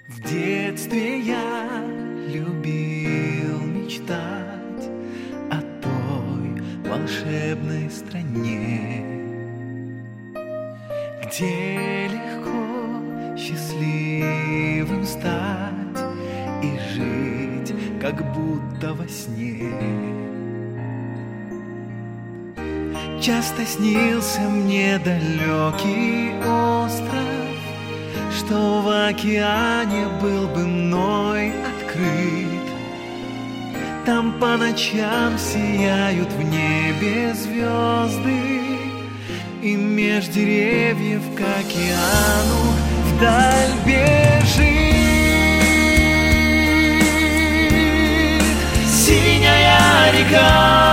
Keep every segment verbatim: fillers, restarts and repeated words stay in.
В детстве я любил мечтать о той волшебной стране, где легко счастливым стать и жить, как будто во сне. Часто снился мне далекий остров, что в океане был бы мной открыт. Там по ночам сияют в небе звезды, и меж деревьев к океану вдаль бежит синяя река.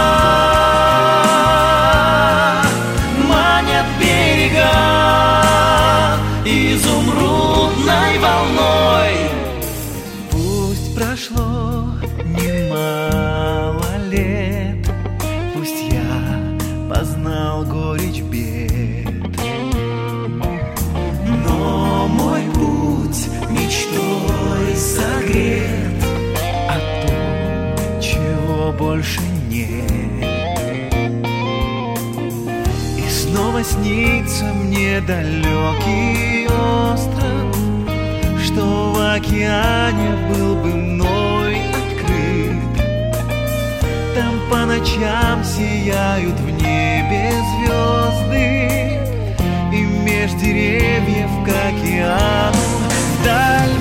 Изумрудной волной. Пусть прошло немало лет, пусть я познал горечь бед, но мой путь мечтой согрет о том, чего больше нет. И снова снится мне далекий остров, что в океане был бы мной открыт. Там по ночам сияют в небе звезды, и меж деревьев к океану вдаль